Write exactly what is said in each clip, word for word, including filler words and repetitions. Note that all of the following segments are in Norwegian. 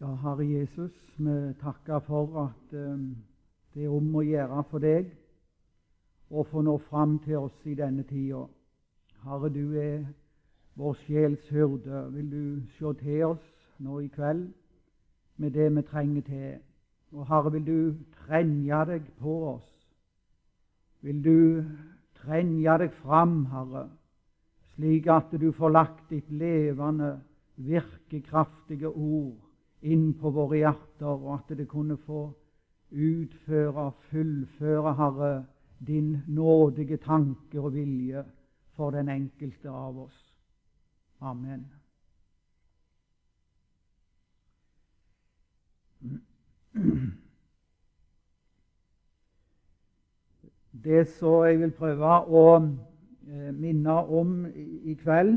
Ja, Herre Jesus, vi takker for at um, det er om å gjøre for deg å få nå fram til oss i denne tida. Herre, du er vår sjels hyrde. Vil du se til oss nå i kveld med det vi trenger til? Og Herre, vil du trenge deg på oss? Vil du trenge deg fram, Herre, slik at du får lagt ditt levende, virkekraftige ord inn på våre hjerter, og at det kunne få utføre og fullføre, Herre, din nådige tanke og vilje for den enkelte av oss. Amen. Det så jeg vil prøve å minne om i kveld,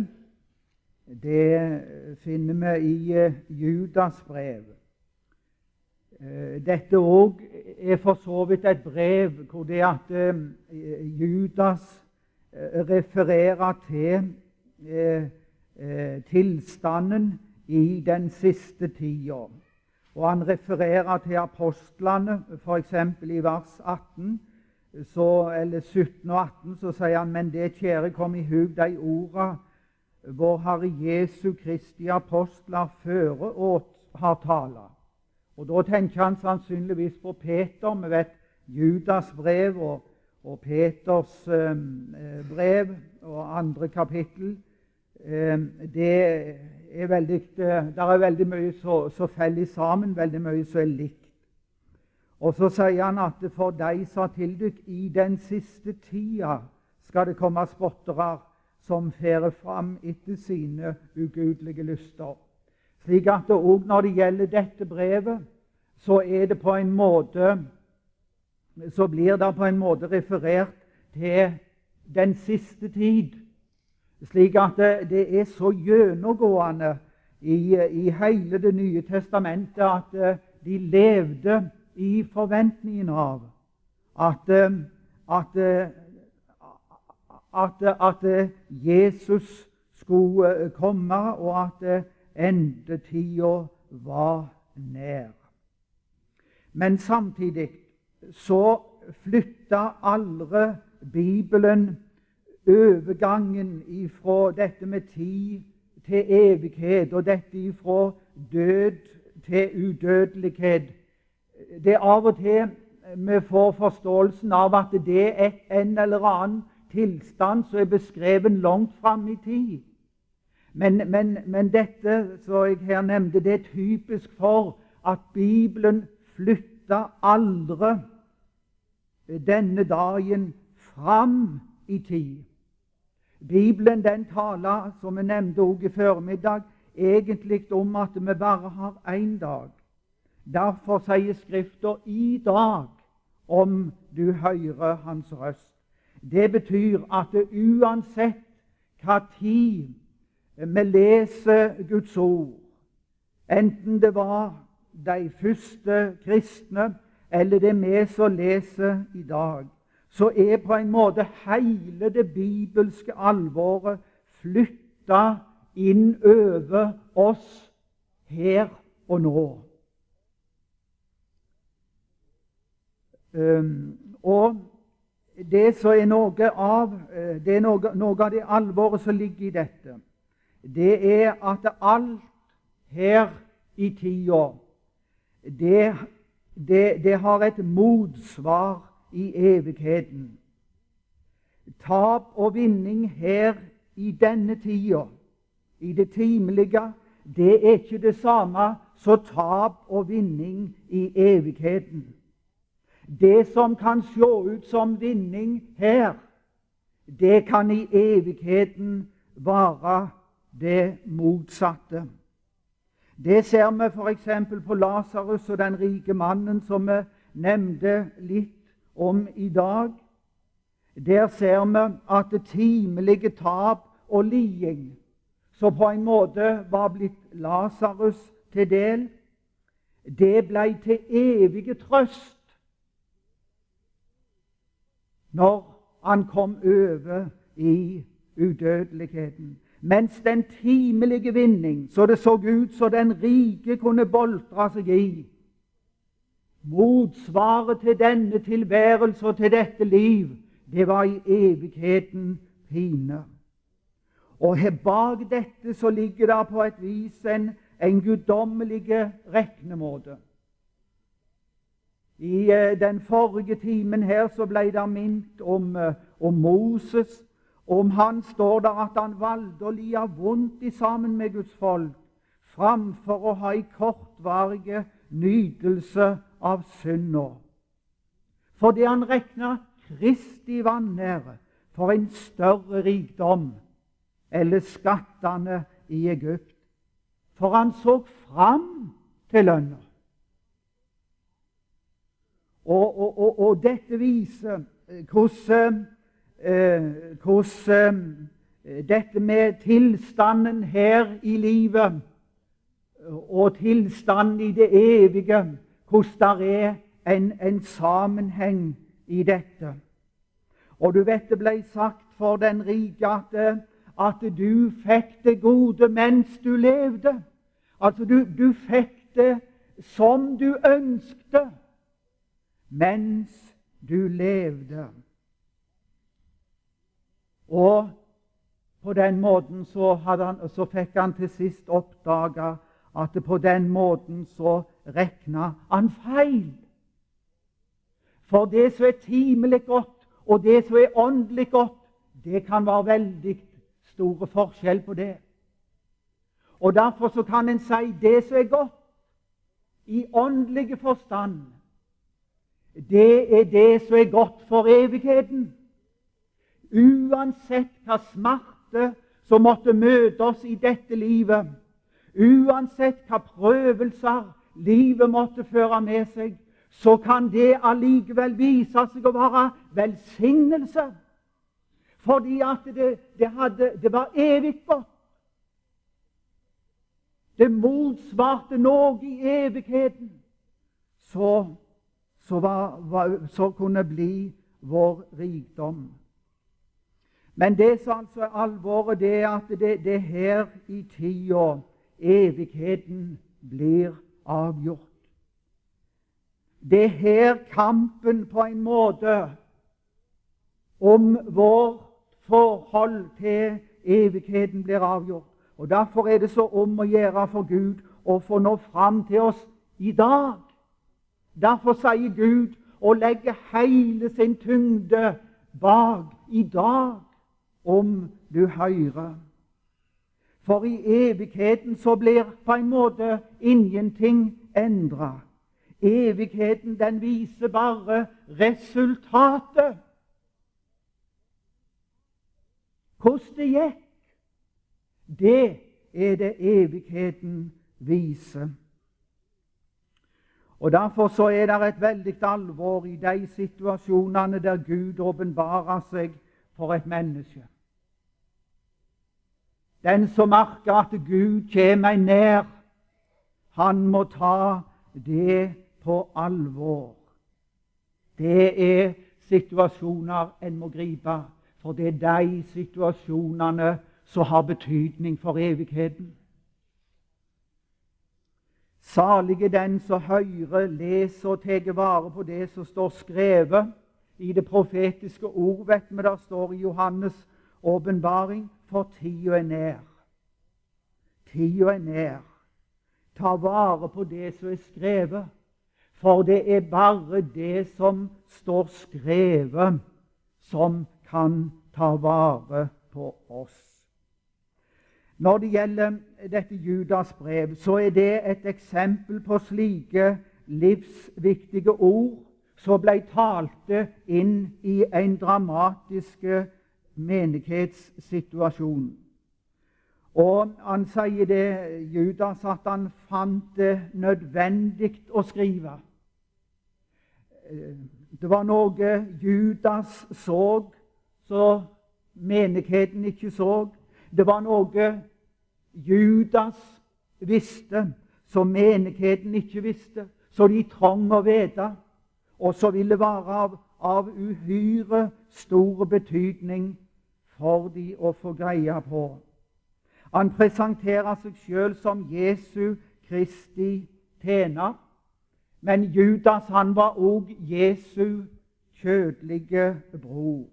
det finner vi i Judas brev. Dette også er for så vidt et brev hvor det at Judas refererer til tilstanden i den siste tida. Og han refererer til apostlene, for eksempel i vers atten, så, eller sytten og atten, så sier han: men det, kjære, kom i hug de orda vår Herre Jesu Kristi apostler føre åt har tala. Og da tenker han sannsynligvis på Peter. Vi vet Judas brev og, og Peters eh, brev og andre kapittel. Eh, det er veldig, der er veldig mye som faller sammen, veldig mye som er likt. Og så sier han at for de sa til dykk, i den siste tida skal det komme spottere som færer fram etter sine ugudelige lyster. Slik at det også når det gjelder dette brevet, så er det på en måte så blir det på en måte referert til den siste tid. Slik at det, det er så gjennomgående i, i hele Det nye testamentet at de levde i forventningen av at, at At, at Jesus skulle komme, og at endetida var nær. Men samtidig så flytta aldri Bibelen overgangen ifra dette med tid til evighet, og dette ifra død til udødelighet. Det er av og til vi får forståelsen av at det er en eller annen tilstand som er beskrevet langt fram i tid. Men, men, men dette som jeg her nevnte, det er typisk for at Bibelen flytter aldri denne dagen fram i tid. Bibelen den taler, som vi nevnte også i formiddag, egentlig om at vi bare har én dag. Derfor sier Skriften i dag, om du hører Hans røst. Det betyr at uansett hva tid vi leser Guds ord, enten det var de første kristne eller det er vi som leser i dag, så er på en måte hele det bibelske alvoret flyttet inn over oss her og nå. Um, og Det som er noe av det er noe, noe av det alvoret som ligger i dette, det er at alt her i tida, det, det, det har et motsvar i evigheten. Tap og vinning her i denne tida, i det timelige, det er ikke det samme som tap og vinning i evigheten. Det som kan se ut som vinning her, det kan i evigheten være det motsatte. Det ser vi for eksempel på Lasarus og den rike mannen som vi nevnte litt om i dag. Der ser vi at det timelige tap og liding, som på en måte var blitt Lasarus til del, det ble til evige trøst når han kom over i udødeligheten. mens den timelige vinning, så det så ut så den rike kunne boltre seg i, motsvaret til denne tilværelse og til dette liv, det var i evigheten pine. Og her bak dette så ligger det på et vis en, en guddommelig regnemåte. I uh, den forrige timen her så ble det minnet om, uh, om Moses. Om han står der at han valgte å lia vondt i sammen med Guds folk, framfor å ha i kortvarige nytelse av synda. Fordi han regna Kristi vanære for en større rikdom eller skattene i Egypt. For han så fram til lønna. Og, og, og, og dette viser hvordan, eh, hvordan eh, dette med tilstanden her i livet og tilstanden i det evige, hvordan det er en, en sammenheng i dette. Og du vet det ble sagt for den rike at, at du fikk det gode mens du levde. Altså du, du fikk det som du ønskte mens du levde. Og på den måten så, han, så fikk han til sist oppdaga at på den måten så regna han feil. For det som er timelig godt, og det som er åndelig godt, det kan være veldig store forskjell på det. Og derfor så kan en si det som er godt i åndelige forstand, det er det som er godt for evigheten. Uansett hva smerte som måtte møte oss i dette livet, uansett hva prøvelser livet måtte føre med seg, så kan det allikevel vise seg å være velsignelse. Fordi at det, det, hadde, det var evig godt. Det motsvarte noe i evigheten. Så, så, var, var, så kunne bli vår rikdom. Men det som altså er alvoret, det er at det, det her i tida evigheten blir avgjort. Det er her kampen på en måte om vårt forhold til evigheten blir avgjort. Og derfor er det så om å gjøre for Gud å få nå fram til oss i dag. Derfor sier Gud å legge hele sin tyngde bak i dag, om du hører. For i evigheten så blir på en måte ingenting endret. Evigheten, den viser bare resultatet. Hvordan det gikk, det er det evigheten viser. Og derfor så er det et veldig alvor i de situasjonene der Gud åpenbarer seg for et menneske. Den som merker at Gud kommer nær, han må ta det på alvor. Det er situasjoner en må gripe, for det er de situasjonene som har betydning for evigheten. Salig er den som hører, leser og tar vare på det som står skrevet i det profetiske ord, vet vi det står i Johannes' åpenbaring, for tida er nær. Tida er nær. Ta vare på det som er skrevet, for det er bare det som står skrevet, som kan ta vare på oss. Når det gjelder dette Judas brev, så er det et eksempel på slike livsviktige ord som ble talte inn i en dramatisk menighetssituasjon. Og han sier det, Judas, at han fant det nødvendig å skrive. Det var noe Judas så, så menigheten ikke så. Det var noe Judas visste, som menigheten ikke visste, så de trong å vite, og så ville være av, av uhyre stor betydning for de å få greie på. Han presenterer seg selv som Jesu Kristi tjener. Men Judas han var også Jesu kjødelige bror.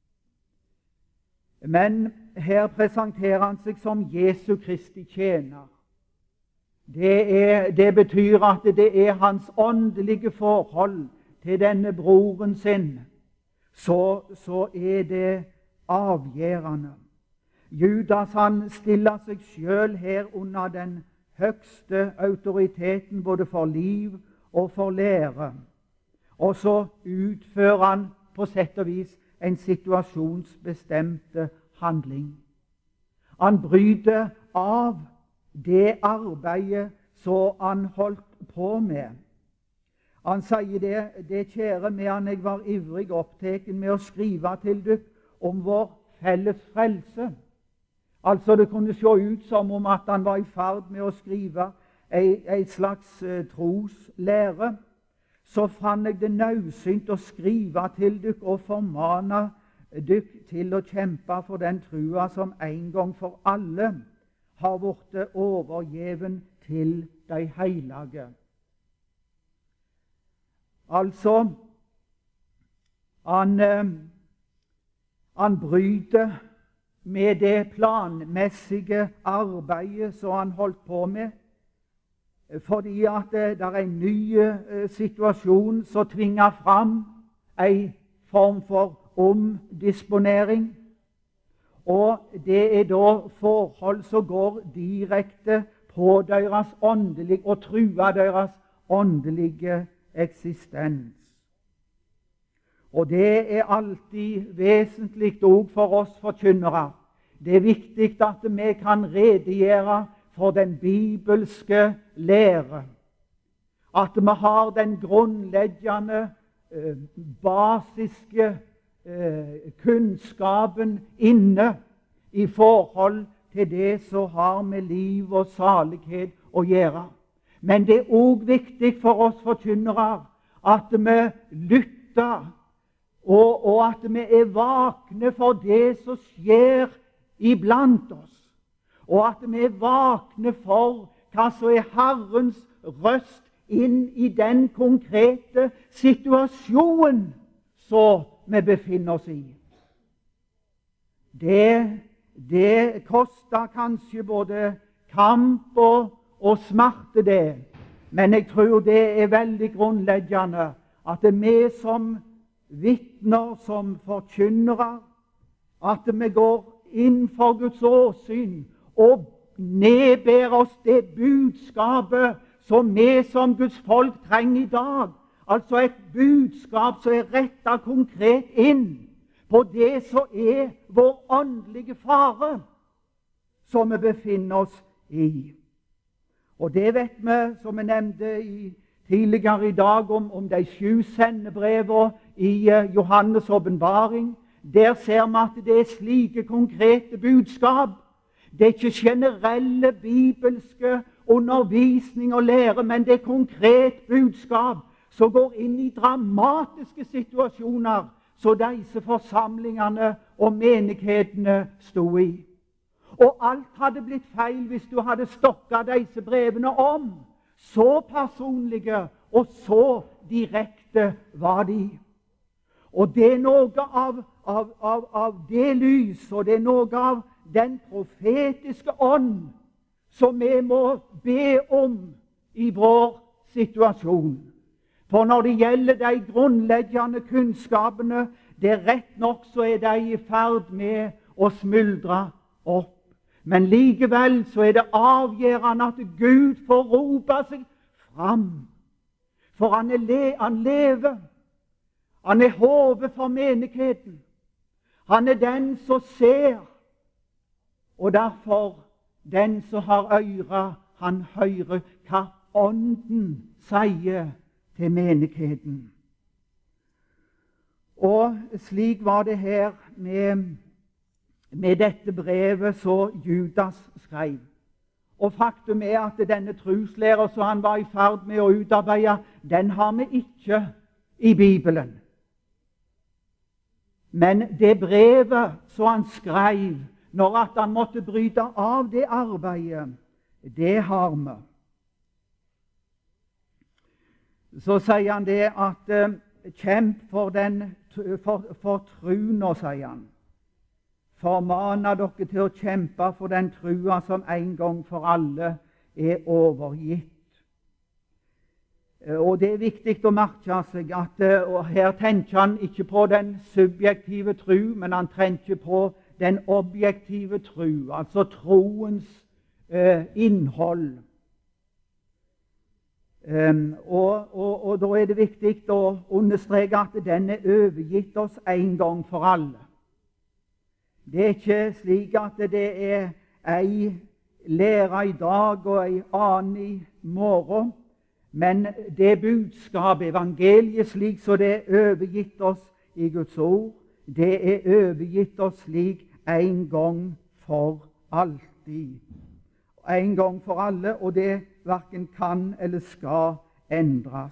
Men her presenterer han seg som Jesu Kristi tjener. Det, er, det betyr at det er hans åndelige forhold til denne broren sin, så, så er det avgjørende. Judas han stiller seg selv her under den høgste autoriteten både for liv og for lære. Og så utfører han på sett og vis en situasjonsbestemte handling. Han bryter av det arbeidet som han holdt på med. Han sier det, det kjære medan jeg var ivrig opptatt med å skrive til dere om vår felles frelse. Altså det kunne se ut som om at han var i ferd med å skrive ei, ei slags eh, troslære. Så fant jeg det nødsynt å skrive til dere og formane dere til å kjempe for den trua som en gang for alle har blitt overgjeven til de hellige. Altså, han, eh, han bryter med det planmessige arbeidet som han holdt på med, fordi at det er en ny eh, situasjon som tvinger fram en form for omdisponering. Og det er da forhold som går direkte på deres åndelige og truer deres åndelige eksistens. Og det er alltid vesentlig også for oss forkynnere. Det er viktig at vi kan redegjøre for den bibelske lære. At vi har den grunnleggende, eh, basiske eh, kunnskapen inne i forhold til det som har med liv og salighet å gjøre. Men det er også viktig for oss forkynnere at vi lytter, og, og at vi er vakne for det som skjer iblant oss. Og at vi er vakne for hva som er Herrens røst inn i den konkrete situasjonen som vi befinner oss i. Det, det koster kanskje både kamp og, og smerte, det. Men jeg tror det er veldig grunnleggende at vi som vitner, som forkynnere, at vi går inn for Guds åsyn og nedber oss det budskapet som vi som Guds folk trenger i dag. Altså et budskap som er rettet konkret inn på det som er vår åndelige fare, som vi befinner oss i. Og det vet vi, som vi nevnte i, tidligere i dag, om, om de sju sendebrevene i uh, Johannes' åpenbaring. Der ser vi at det er slike konkrete budskap. Det er ikke generelle bibelske undervisning og lære, men det er konkret budskap som går inn i dramatiske situasjoner som disse forsamlingene og menighetene stod i. Og alt hadde blitt feil hvis du hadde stokket disse brevene om. Så personlige og så direkte var de. Og det er noe av, av, av, av det lys, og det er noe av den profetiske ånd som vi må be om i vår situasjon. For når det gjelder de grunnleggende kunnskapene, det er rett nok så er de i ferd med å smuldre opp. Men likevel så er det avgjørende at Gud får rope seg fram. For han, er le, han lever. Han er hodet for menigheten. Han er den som ser. Og derfor, den som har ører, han hører hva Ånden sier til menigheten. Og slik var det her med, med dette brevet som Judas skrev. Og faktum er at denne troslærer som han var i ferd med å utarbeide, den har vi ikke i Bibelen. Men det brevet som han skrev, når at han måtte bryte av det arbeidet, det har vi. Så sier han det at eh, kjemp for, den, for, for truna, sier han. Formaner dere til å kjempe for den trua som en gang for alle er overgitt. Og det er viktig å merke seg at og her tenker han ikke på den subjektive tru, men han tenker på den objektive tru, altså troens eh, innhold. Um, og, og, og da er det viktig å understreke at den er overgitt oss en gang for alle. Det er ikke slik at det er ei lære i dag og ei annen i morgen, men det budskap, evangeliet, slik så det er overgitt oss i Guds ord, det er overgitt oss slik en gang for alltid. En gang for alle, og det hverken kan eller skal endres.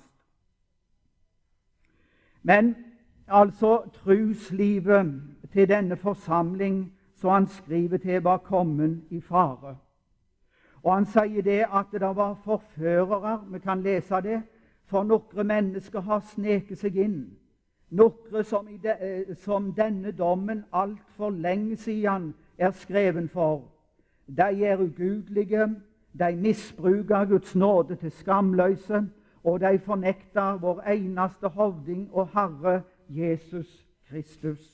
Men altså truslivet til denne forsamling som han skriver til, var kommet i fare. Og han sier det at det var forførere, vi kan lese det, for noen mennesker har sneket seg inn. Noen som, i de, som denne dommen alt for lenge siden er skreven for. De er ugudelige, de misbruker Guds nåde til skamløse, og de fornekter vår eneste hovding og Herre Jesus Kristus.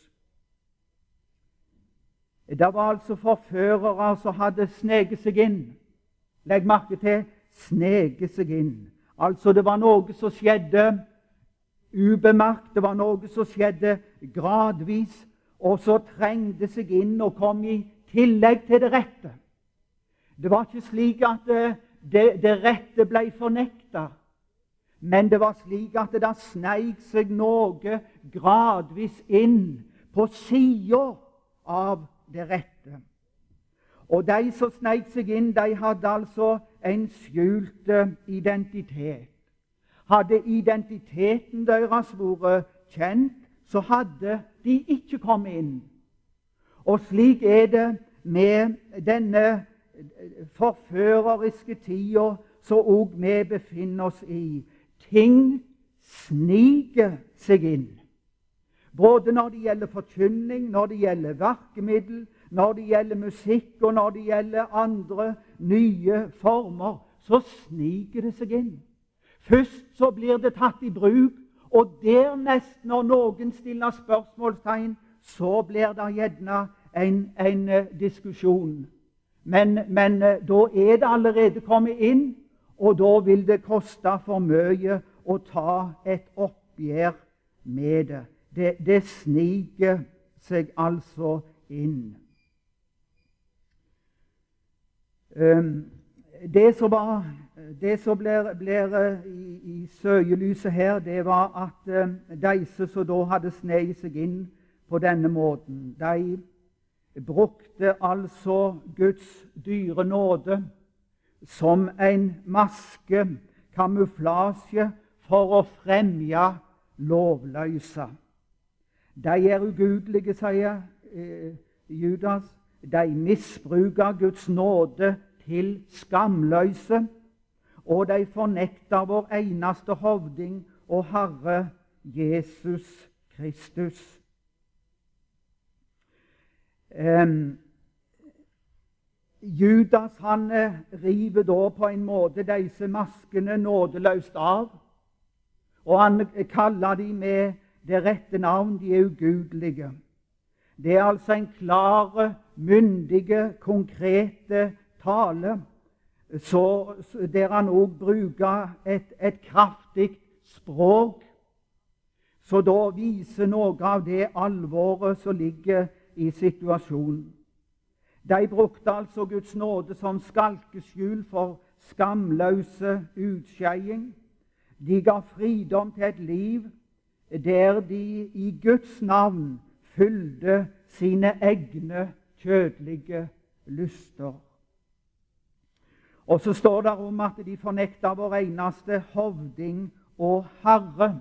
Det var altså forførere som hadde sneket seg inn. Legg merke til sneket seg inn. Altså det var noe som skjedde ubemerkt, det var noe som skjedde gradvis, og så trengte seg inn og kom i tillegg til det rette. Det var ikke slik at det, det rette ble fornekta, men det var slik at det sneik seg noe gradvis inn på sida av det rette. Og de som sneik seg inn, de hadde altså en skjult identitet. Hadde identiteten deres vært kjent, så hadde de ikke kommet inn. Og slik er det med denne forføreriske tida som også vi befinner oss i. Ting sniker seg inn. Både når det gjelder forkynning, når det gjelder verkemiddel, når det gjelder musikk og når det gjelder andre nye former, så sniker det seg inn. Først så blir det tatt i bruk, og dernest når noen stiller spørsmålstegn, så blir det gjerne en, en diskusjon. Men, men da er det allerede kommet inn, og da vil det koste for mye å ta et oppgjør med det. Det, det sniker seg altså inn. Um, det som, var, det som blir, blir i, i søgelyset her, det var at um, disse som da hadde sneket seg inn på denne måten, de brukte altså Guds dyre nåde som en maske, kamuflasje, for å fremje lovløse. De er ugudelige, sier eh, Judas. De misbruker Guds nåde til skamløse, og de fornekter vår eneste hovding og Herre Jesus Kristus. Um, Judas han eh, river da på en måte disse maskene nådeløst av, og han kaller dem med det rette navn, de er ugudelige. Det er altså en klare, myndige, konkrete tale, så, der han også bruker et, et kraftig språk, så da viser noe av det alvoret som ligger i situasjonen. De brukte altså Guds nåde som skalkeskjul for skamløse utskeiing. De ga fridom til et liv der de i Guds navn fyllde sine egne kjødelige lyster. Og så står det om at de fornekta vår eneste hovding og Herre.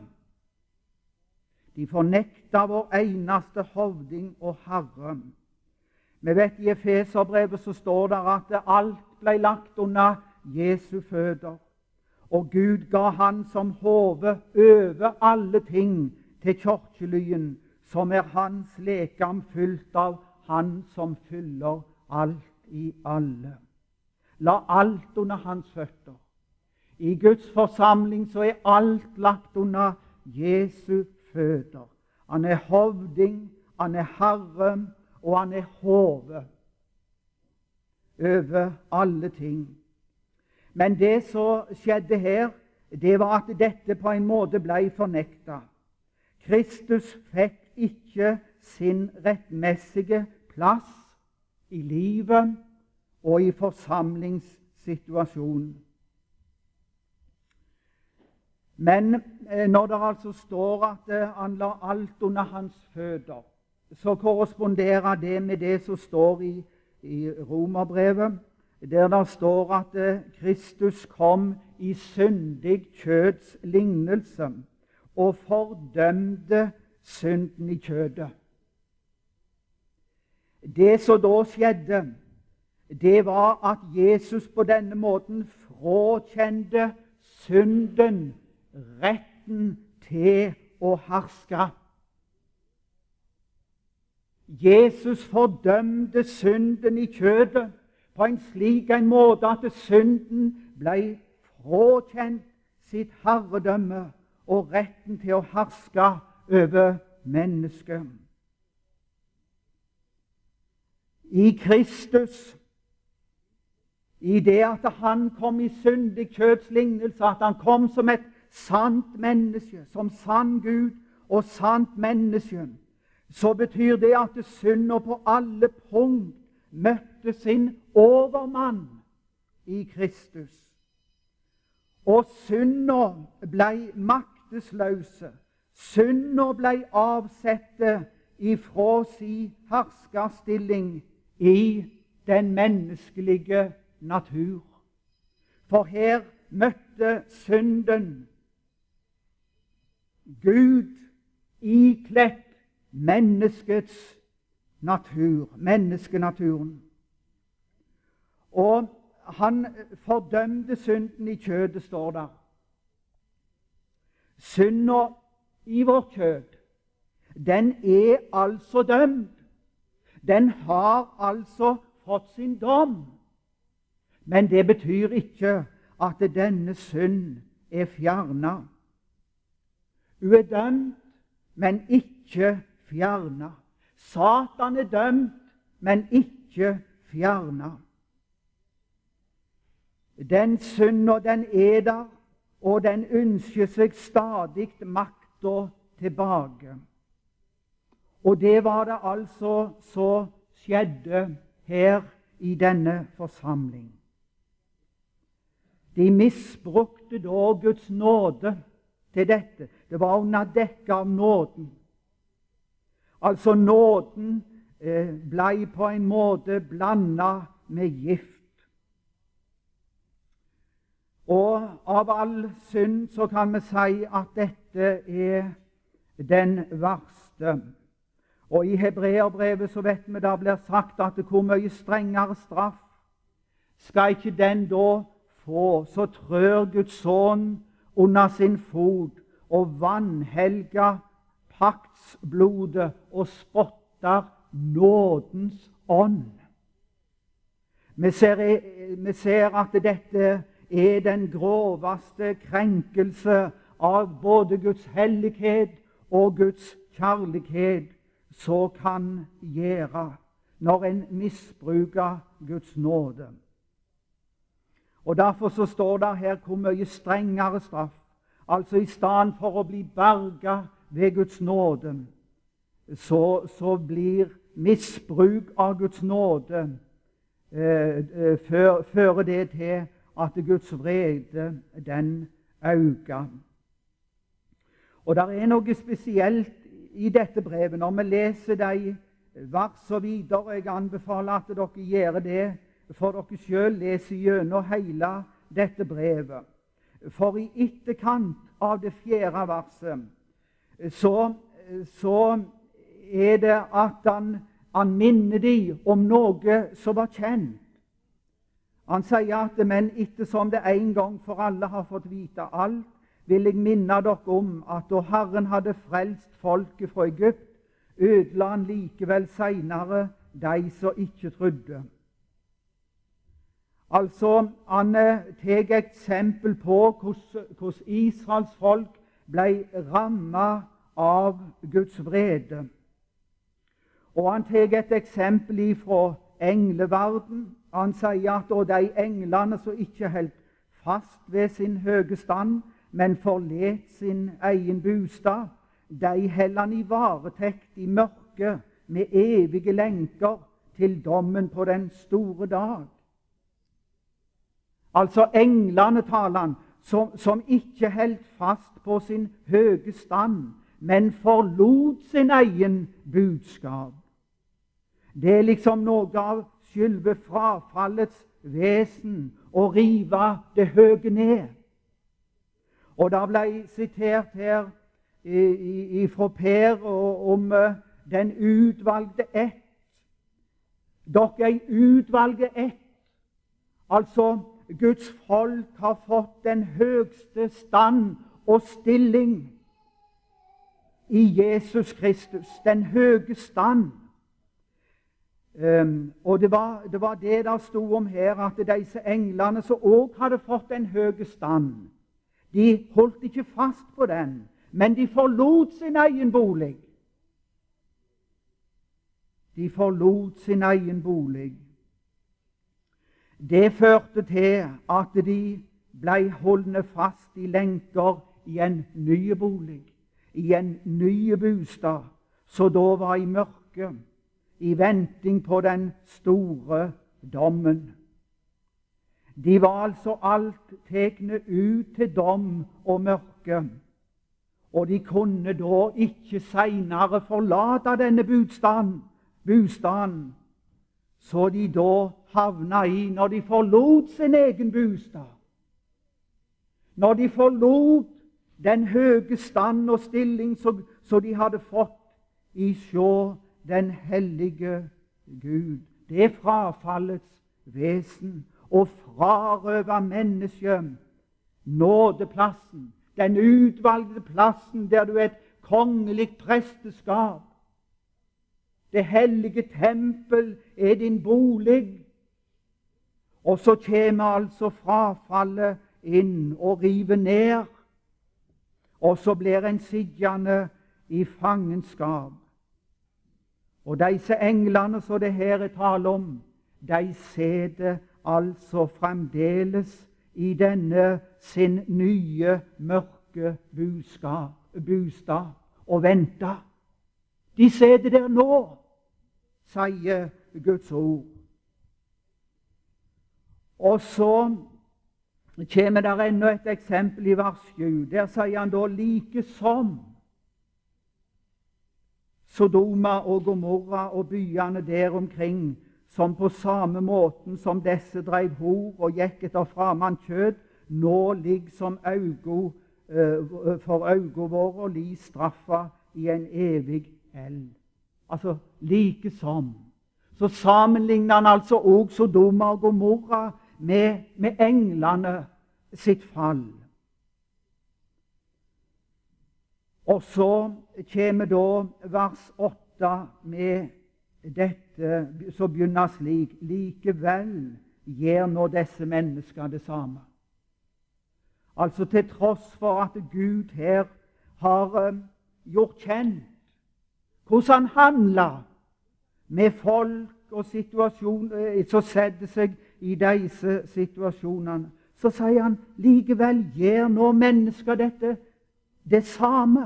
De fornekta vår eneste hovding og Herre. Vi vet i Efeserbrevet så står det at alt ble lagt under Jesu føtter, og Gud ga han som hode over alle ting til kirkelyen, som er hans lekam, fylt av han som fyller alt i alle. La alt under hans føtter. I Guds forsamling så er alt lagt under Jesu føtter. Han er hovding, han er herre, og han er hode over alle ting. Men det som skjedde her, det var at dette på en måte ble fornekta. Kristus fikk ikke sin rettmessige plass i livet og i forsamlingssituasjonen. Men når det altså står at han la alt under hans føtter, så korresponderer det med det som står i, i Romerbrevet, der det står at Kristus kom i syndig kjøds lignelse og fordømte synden i kjødet. Det som da skjedde, det var at Jesus på denne måten frakjente synden retten til å herske. Jesus fordømte synden i kjødet på en slik en måte at synden ble frakjent sitt herredømme og retten til å herske over mennesket. I Kristus, i det at han kom i syndig kjøds lignelse, at han kom som et sant menneske, som sann Gud og sant menneske, så betyr det at synden på alle punkt møtte sin overmann i Kristus. Og synden ble maktesløse. Synden ble avsette ifra si herskerstilling i den menneskelige natur. For her møtte synden Gud ikledt menneskets natur, menneskenaturen. Og han fordømte synden i kjødet, står der. Synden i vårt kjød, den er altså dømt. Den har altså fått sin dom. Men det betyr ikke at denne synd er fjernet. Hun er dømt, men ikke fjernet. Satan er dømt, men ikke fjernet. Den synden, den er der, og den ønsker seg stadig makta tilbake. Og det var det altså så skjedde her i denne forsamling. De misbrukte da Guds nåde til dette. Det var under dekke av nåden. Altså nåden eh, ble på en måte blandet med gift. Og av all synd så kan vi si at dette er den verste. Og i Hebreerbrevet så vet vi det blir sagt at hvor mye strengere straff skal ikke den da få, så trør Guds sønn under sin fot og vanhelger paktsblodet og spotter nådens ånd. Vi ser, vi ser at dette er den groveste krenkelse av både Guds hellighet og Guds kjærlighet så kan gjøre når en misbruker Guds nåde. Og derfor så står det her hvor mye strengere straff. Altså i stedet for å bli berget ved Guds nåde, så, så blir misbruk av Guds nåde eh, eh, fører før det til at Guds vrede den øker. Og det er noe spesielt i dette brevet. Når vi leser de vers og videre, jeg anbefaler at dere gjør det for dere selv, leser gjennom hele dette brevet. For i etterkant av det fjerde verset så, så er det at han han minner dem om noe som var kjent. Han sier at men ettersom det en gang for alle har fått vite alt, vil jeg minne dere om at da Herren hadde frelst folket fra Egypt, ødela han likevel senere de som ikke trodde. Altså, han tar eksempel på hvordan Israels folk ble rammet av Guds vrede. Og han tar et eksempel fra engleverden. Han sier at da de englene som ikke holdt fast ved sin høye stand, men forlet sin egen bostad, de holder han i varetekt i mørket med evige lenker til dommen på den store dag. Altså englene taler han, som, som ikke holdt fast på sin høye stand, men forlot sin egen budskap. Det er liksom noe av selve frafallets vesen å rive det høye ned. Og det ble sitert her fra Per om den utvalgte ett. Dere er utvalgte ett. Altså, Guds folk har fått den høgste stand og stilling i Jesus Kristus. Den høge stand. Um, og det var, det var det der stod om her, at disse englene som også hadde fått den høge stand, de holdt ikke fast på den, men de forlot sin egen bolig. De forlot sin egen bolig. Det førte til at de ble holdne fast i lenker i en ny bolig, i en ny bostad, som da var i mørket, i venting på den store dommen. De var altså alt tekne ut til dom og mørke, og de kunne da ikke senere forlate denne bostaden, bostaden så de da havna i når de forlot sin egen bostad. Når de forlot den høge stand og stilling som de hadde fått i sjå den hellige Gud. Det er frafallets vesen å frarøve mennesket nådeplassen, den utvalgte plassen der du er et kongelig presteskap. Det hellige tempel er din bolig. Og så kommer altså frafallet inn og river ned. Og så blir en sittende i fangenskap. Og disse englene som det her er tale om, de sitter altså fremdeles i denne sin nye, mørke bostad og venter. De sitter der nå, sier Guds ord. Og så kommer der enda et eksempel i vers sju. Der sier han da like som Sodoma og Gomorra og byene der omkring, som på samme måten som disse drev hor og gikk etter fremmed kjød, nå ligger som augo, uh, for øynene våre og li straffa i en evig eld. Altså like som. Så sammenligner han altså også Sodoma og Gomorra med, med englene sitt fall. Og så kommer da vers åtte med dette, så begynner slik: likevel gjør nå disse mennesker det samme. Altså til tross for at Gud her har um, gjort kjent hvordan han handler med folk og situasjoner som setter seg i disse situasjonene, så sier han likevel gjør nå mennesker dette det samme.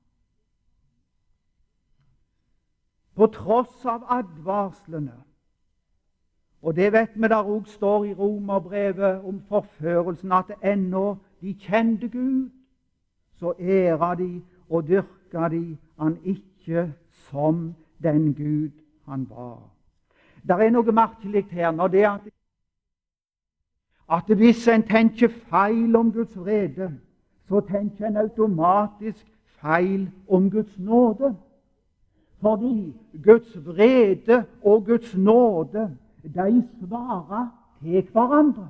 På tross av advarslene. Og det vet vi der også står i Romerbrevet om forførelsen, at ennå de kjente Gud, så æra de og dyrka de han ikke som den Gud han var. Det er noe merkelig her, når det er at, at hvis en tenker feil om Guds vrede, så tenker en automatisk feil om Guds nåde. Fordi Guds vrede og Guds nåde, de svarer til hverandre.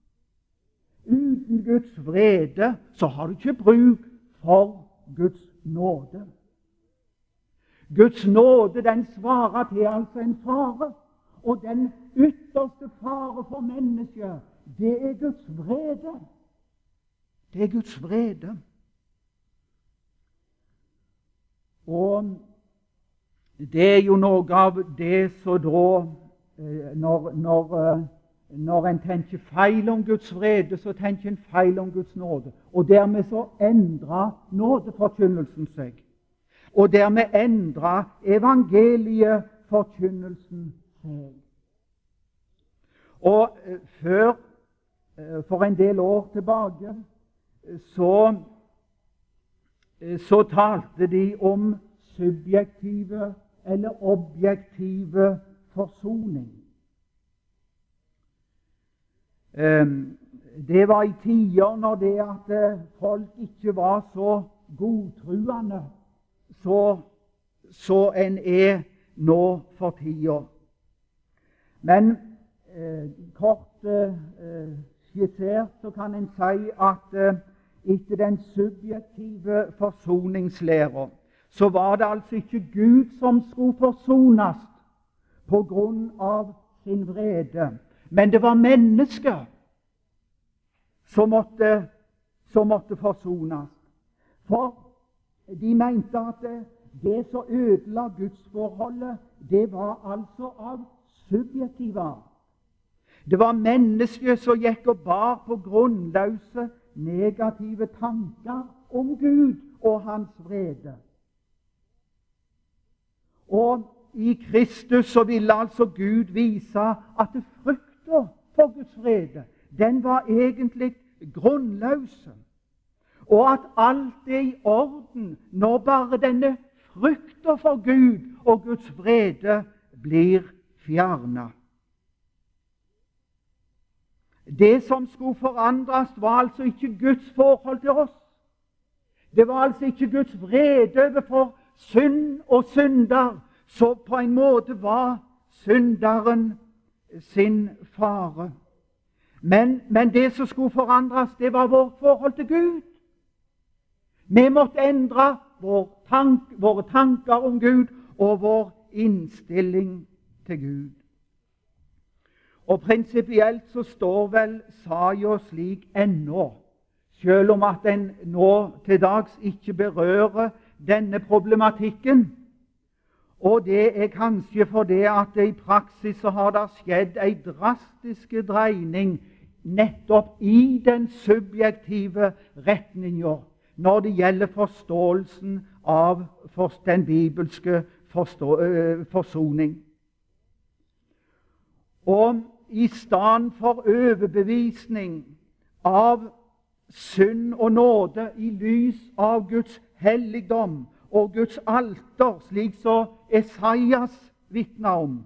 Uten Guds vrede så har du ikke bruk for Guds nåde. Guds nåde, den svarer til altså en fare. Og den ytterste fare for mennesket, det er Guds vrede. Det er Guds vrede. Og det er jo noe av det som da, når, når, når en tenker feil om Guds vrede, så tenker en feil om Guds nåde. Og dermed så endrer nådeforkynnelsen seg. Og dermed endrer evangelieforkynnelsen seg. Og før, for en del år tilbake, så, så talte de om subjektive eller objektive forsoning. Det var i tider når det at folk ikke var så godtruende så, så en er nå for tida. Men eh, kort eh, skissert så kan en si at eh, etter den subjektive forsoningslæra så var det altså ikke Gud som skulle forsones på grunn av sin vrede, men det var mennesker som måtte, som måtte forsones. For de mente at det, det som ødela gudsforholdet, det var altså av subjektiv art. Det var mennesker som gikk og bar på grunnløse, negative tanker om Gud og hans vrede. Og i Kristus så ville altså Gud vise at frykten for Guds vrede, den var egentlig grunnløse. Og at alt er i orden når bare denne frykten for Gud og Guds vrede blir fjernet. Det som skulle forandres, var altså ikke Guds forhold til oss. Det var altså ikke Guds vrede overfor synd og synder, så på en måte var synderen sin fare. Men, men det som skulle forandres, det var vårt forhold til Gud. Vi måtte endre vår tank, våre tanker om Gud og vår innstilling til Gud. Og prinsipielt så står vel saga slik ennå, selv om at en nå til dags ikke berører denne problematikken. Og det er kanskje fordi at det i praksis så har det skjedd en drastisk dreining nettopp i den subjektive retninga når det gjelder forståelsen av den bibelske forstå, øh, forsoning. Og i stedet for overbevisning av synd og nåde i lys av Guds helligdom og Guds alter, slik som Esaias vitner om,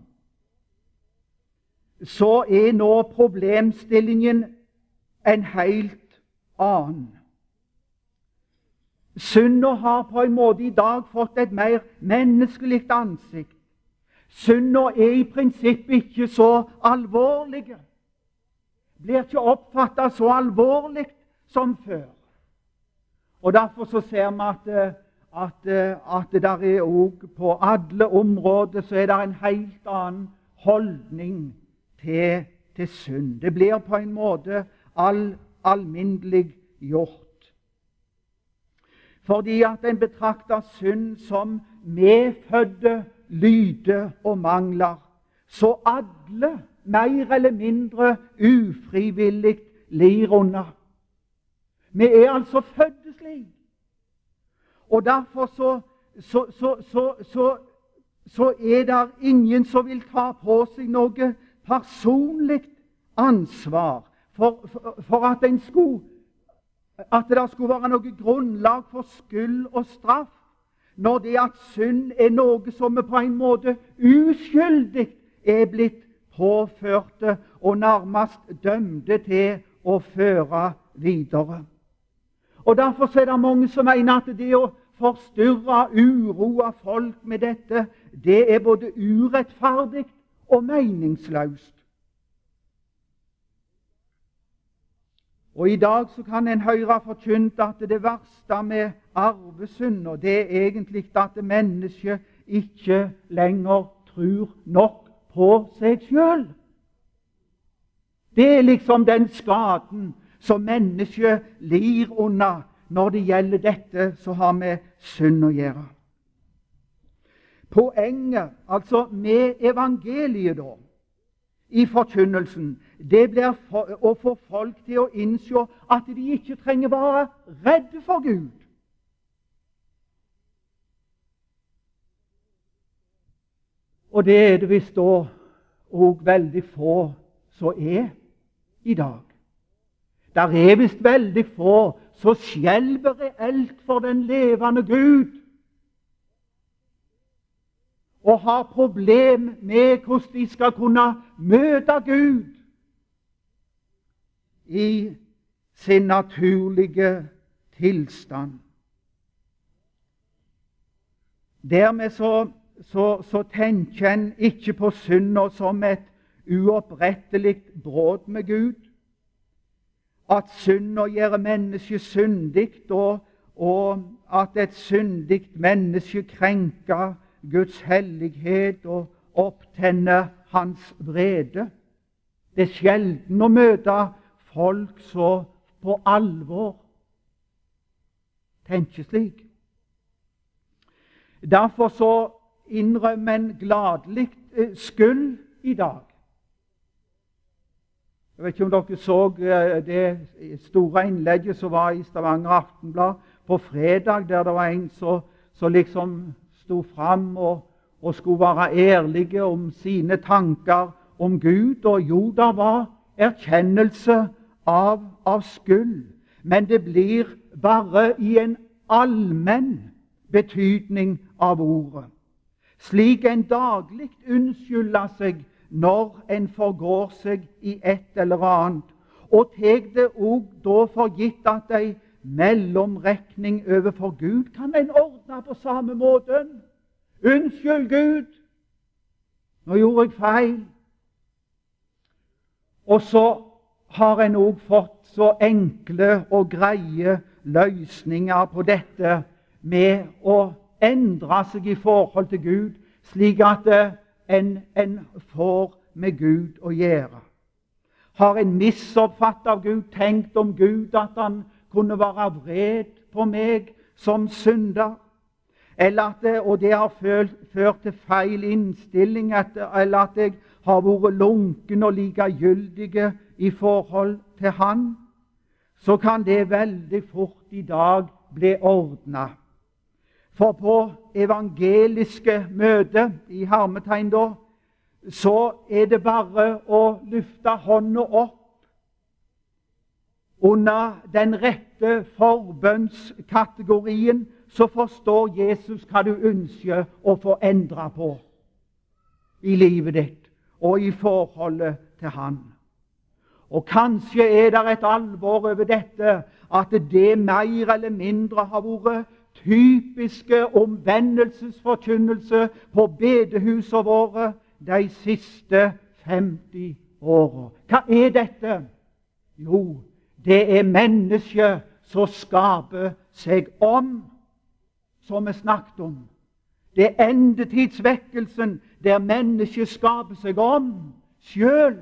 så er nå problemstillingen en helt annen. Synda har på en måte i dag fått et mer menneskelig ansikt. Synda er i prinsippet ikke så alvorlig. Blir ikke oppfattet så alvorlig som før. Og derfor så ser vi at, at, at det der er også på alle områder så er det en helt annen holdning til, til synd. Det blir på en måte all, alminnelig gjort. Fordi at en betrakter synd som medfødte lyder og mangler, så alle mer eller mindre ufrivillig lir unna. Vi er altså født slik. Og derfor så, så, så, så, så, så er det ingen som vil ta på seg noe personlig ansvar for, for, for at en skulle at det skulle være noe grunnlag for skyld og straff, når det at synd er noe som er på en måte uskyldig er blitt påførte og nærmest dømte til å føre videre. Og derfor er det mange som mener at det å forstyrre, uroe folk med dette det er både urettferdig og meningsløst. Og i dag så kan en høre forkynt at det verste med arvesynd, det er egentlig at mennesket ikke lenger tror nok på seg selv. Det er liksom den skaden som mennesket lir under når det gjelder dette som har med synd å gjøre. Poenget altså med evangeliet da, i forkynnelsen, det blir for, å få folk til å innse at de ikke trenger være redde for Gud. Og det er det visst da og veldig få som er i dag. Der er visst veldig få som skjelver reelt for den levende Gud, og har problem med hvordan de skal kunne møte Gud i sin naturlige tilstand. Dermed så, så, så tenker en ikke på synda som et uopprettelig brudd med Gud, at synda gjør mennesket syndig, og, og at et syndig menneske krenker Guds hellighet og opptenner hans vrede. Det er sjelden å møte folk så på alvor tenker slik. Derfor så innrømmer en gladelig skyld i dag. Jeg vet ikke om dere så det store innlegget som var i Stavanger Aftenblad på fredag, der det var en som liksom sto fram og, og skulle være ærlige om sine tanker om Gud. Og jo, det var erkjennelse av, av skyld, men det blir bare i en allmenn betydning av ordet. Slik en daglig unnskylder seg når en forgår seg i et eller annet, og tar det òg da for gitt at ei mellomrekning overfor Gud kan en ordne på samme måten. Unnskyld, Gud, nå gjorde jeg feil. Og så har en òg fått så enkle og greie løsninger på dette med å endre seg i forhold til Gud, slik at en, en får med Gud å gjøre. Har en misoppfattet av Gud, tenkt om Gud at han kunne være vred på meg som synder, eller at det, og det har ført, ført til feil innstilling, at, eller at jeg har vært lunken og likegyldig i forhold til Han, så kan det veldig fort i dag bli ordnet. For på evangeliske møter, i hermetegn da, så er det bare å løfte hånda opp under den rette forbønnskategorien, så forstår Jesus hva du ønsker å få endre på i livet ditt og i forholdet til Han. Og kanskje er det et alvor over dette, at det mer eller mindre har vært typiske omvendelsesforkynnelse på bedehusene våre de siste femti årene. Hva er dette? Jo, det er mennesket som skaper seg om, som vi snakket om. Det er endetidsvekkelsen der mennesket skaper seg om selv.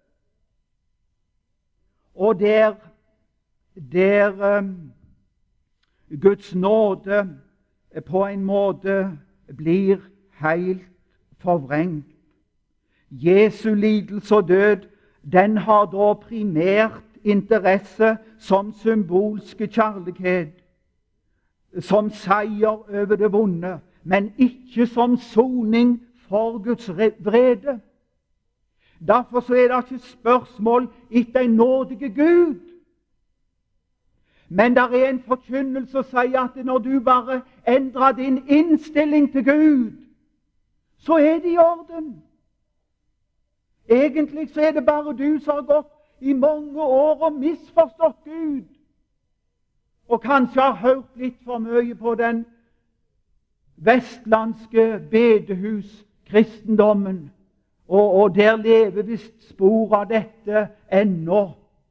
Og der, der um, Guds nåde på en måte blir helt forvrengt. Jesu lidelse og død, den har da primært interesse som symbolske kjærlighet, som seier over det vonde, men ikke som soning for Guds vrede. Derfor så er det ikke spørsmål etter en nådige Gud. Men det er en forkynnelse som sier at når du bare endrer din innstilling til Gud, så er det i orden. Egentlig så er det bare du som har gått i mange år og misforstått Gud, og kanskje har hørt litt for mye på den vestlandske bedehuskristendommen, og, og der lever visst spor av dette ennå.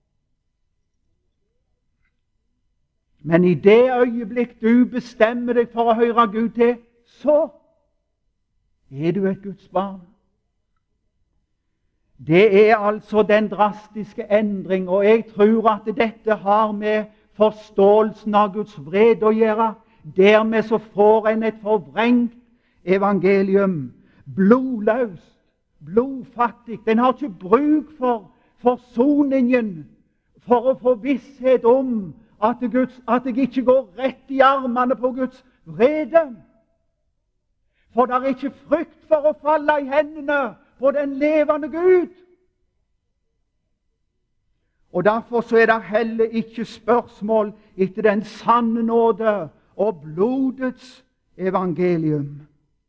Men i det øyeblikk du bestemmer deg for å høre Gud til, så er du et Guds barn. Det er altså den drastiske endring, og jeg tror at dette har med forståelsen av Guds vrede å gjøre. Dermed så får en et forvrengt evangelium, blodløst, blodfattig. Den har ikke bruk for forsoningen for å få visshet om at, Guds, at jeg ikke går rett i armene på Guds vrede. For det er ikke frykt for å falle i hendene på den levende Gud. Og derfor så er det heller ikke spørsmål etter den sanne nåde og blodets evangelium.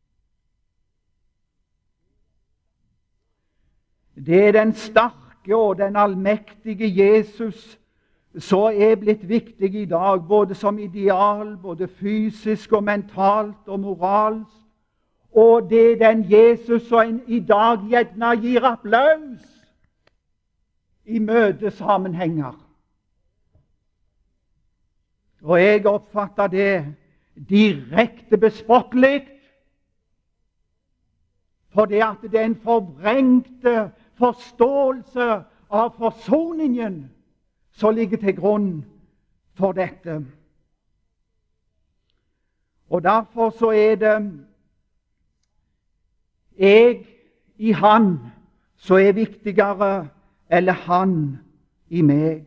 Det er den sterke og den allmektige Jesus som er blitt viktig i dag, både som ideal, både fysisk og mentalt og moralsk. Og det er den Jesus som en i dag gjerne gir applaus i møtesammenhenger. Og jeg oppfatter det direkte bespottelig, for det at det er en forvrengte forståelse av forsoningen som ligger til grunn for dette. Og derfor så er det jeg i Han som er viktigere eller han i meg.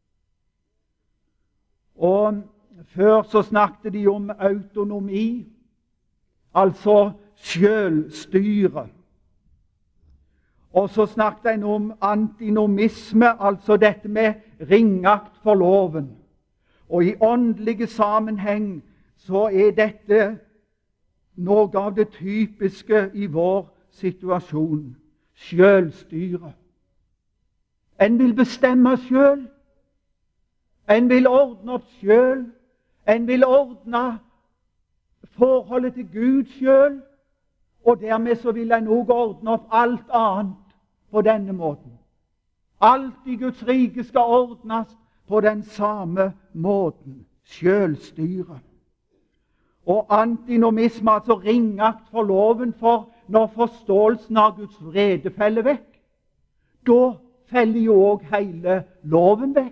Og før så snakket de om autonomi, altså selvstyre. Og så snakket en om antinomisme, altså dette med ringakt for loven. Og i åndelige sammenheng så er dette noe av det typiske i vår situasjon. Selvstyre. En vil bestemme selv. En vil ordne opp selv. En vil ordne forholdet til Gud selv. Og dermed så vil en også ordne opp alt annet på denne måten. Alt i Guds rike skal ordnes på den samme måten. Selvstyre. Og antinomisme, altså ringakt for loven, for når forståelsen av Guds vrede feller vekk, da feller jo òg hele loven vekk.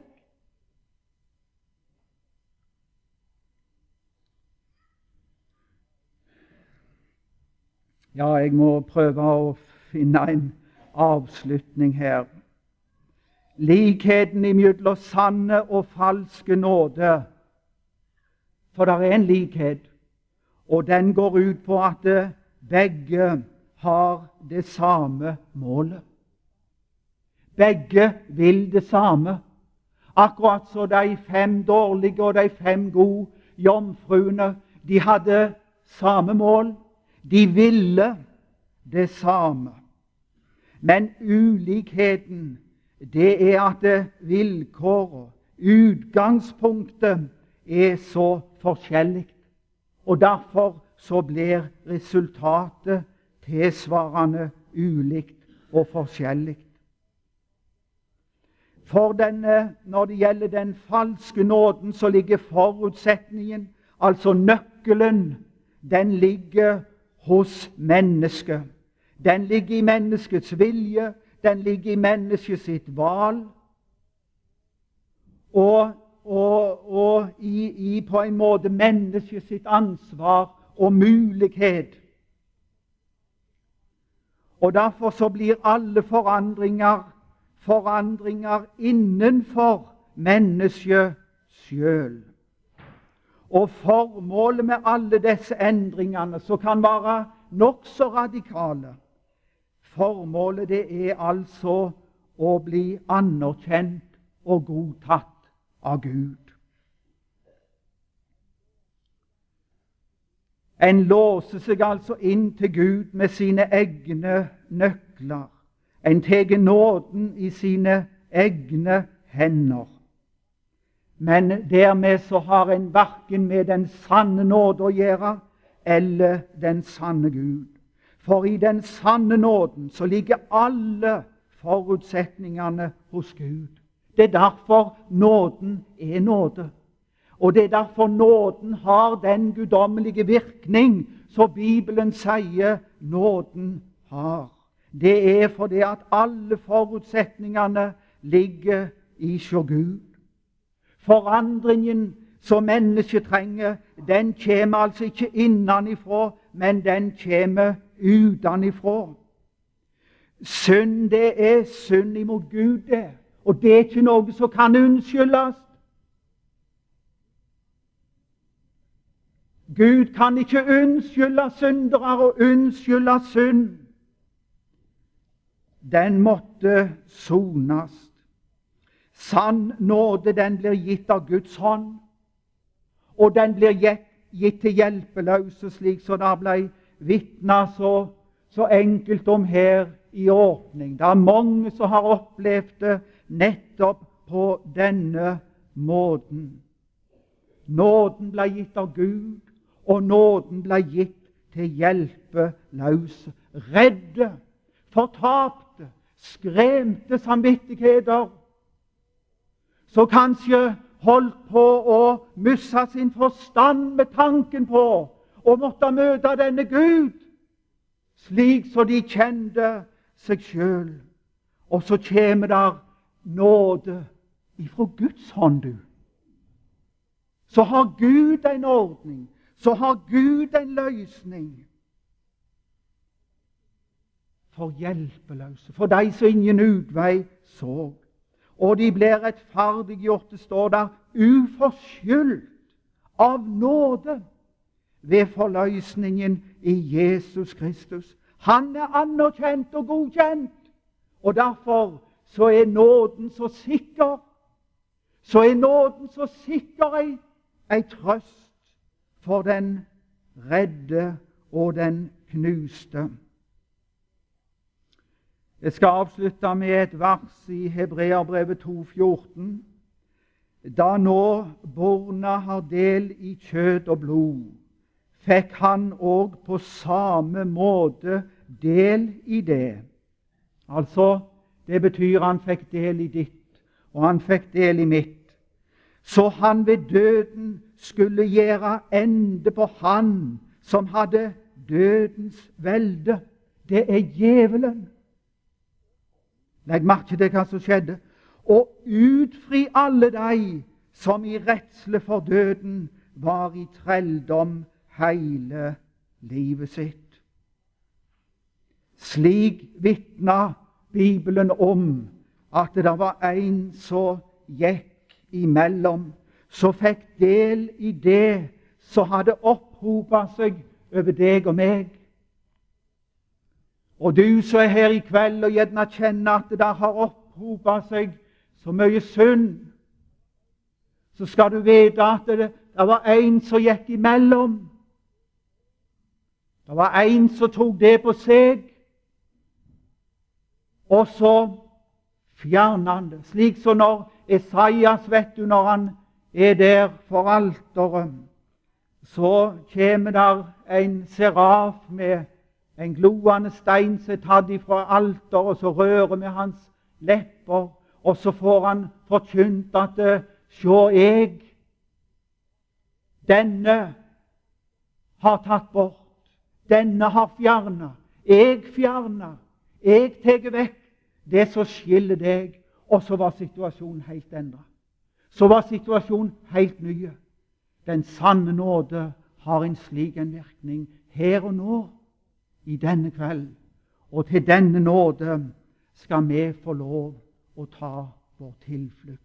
Ja, jeg må prøve å finne en avslutning her. Likheten imellom sanne og falske nåde. For det er en likhet, og den går ut på at begge har det samme målet. Begge vil det samme. Akkurat så de fem dårlige og de fem gode jomfruene, de hadde samme mål. De ville det samme. Men ulikheten, det er at vilkåret, utgangspunktet, er så forskjellig. Og derfor så blir resultatet tilsvarende ulikt og forskjellig. For denne, når det gjelder den falske nåden, så ligger forutsetningen, altså nøkkelen, den ligger hos mennesket. Den ligger i menneskets vilje, den ligger i menneskets sitt valg, og, og, og i, i på en måte menneskets sitt ansvar og mulighet. Og derfor så blir alle forandringer forandringer innenfor mennesket selv. Og formålet med alle disse endringene, som kan være nokså radikale, formålet det er altså å bli anerkjent og godtatt av Gud. En låser seg altså inn til Gud med sine egne nøkler. En tar nåden i sine egne hender. Men dermed så har en verken med den sanne nåde å gjøre, eller den sanne Gud. For i den sanne nåden så ligger alle forutsetningene hos Gud. Det er derfor nåden er nåde. Og det er derfor nåden har den guddommelige virkning som Bibelen sier nåden har. Det er fordi at alle forutsetningene ligger i sjå Gud. Forandringen som mennesket trenger, den kommer altså ikke innenfra, men den kommer utenfra. Synd, det er synd imot Gud, det. Og det er ikke noe som kan unnskyldes. Gud kan ikke unnskylde syndere og unnskylde synd. Den måtte sones. Sann nåde, den blir gitt av Guds hånd, og den blir gitt, gitt til hjelpeløse, slik som det ble vitnet så, så enkelt om her i åpning. Det er mange som har opplevd det nettopp på denne måten. Nåden ble gitt av Gud, og nåden ble gitt til hjelpeløse, redde, fortapte, skremte samvittigheter, så kanskje holdt på å miste sin forstand med tanken på å måtte møte denne Gud, slik så de kjente seg sjøl. Og så kommer der nåde ifra Guds hånd, du. Så har Gud en ordning, så har Gud en løsning for hjelpeløse, for de som ingen utvei så. Og de ble rettferdiggjort, det står der, uforskyldt av nåde ved forløsningen i Jesus Kristus. Han er anerkjent og godkjent, og derfor så er nåden så sikker. Så er nåden så sikker ei, ei trøst for den redde og den knuste. Jeg skal avslutte med et vers i Hebreerbrevet to fjorten. Da nå borna har del i kjøtt og blod, fikk han òg på samme måte del i det. Altså, det betyr han fikk del i ditt, og han fikk del i mitt. Så han ved døden skulle gjøre ende på han som hadde dødens velde. Det er djevelen. Legg merke til hva som skjedde. Og utfri alle de som i redsle for døden var i trelldom hele livet sitt. Slik vitner Bibelen om at det var en som gikk imellom, som fikk del i det som hadde opphopet seg over deg og meg. Og du som er her i kveld og gjerne kjenner at det der har opphopet seg så mye synd, så skal du vite at det, det var en som gikk imellom. Det var en som tok det på seg, og så fjernet han det. Slik som når Esaias, vet du, når han er der for alteret, så kommer der en seraf med en gloende stein som er tatt ifra alteret, og så rører med hans lepper, og så får han forkynt at sjå, jeg, denne har tatt bort, denne har fjernet, jeg fjerner, jeg tar vekk det som skiller deg. Og så var situasjonen helt endret. Så var situasjonen helt nye. Den sanne nåde har en slik en virkning her og nå, i denne kveld. Og til denne nåde skal vi få lov å ta vår tilflukt.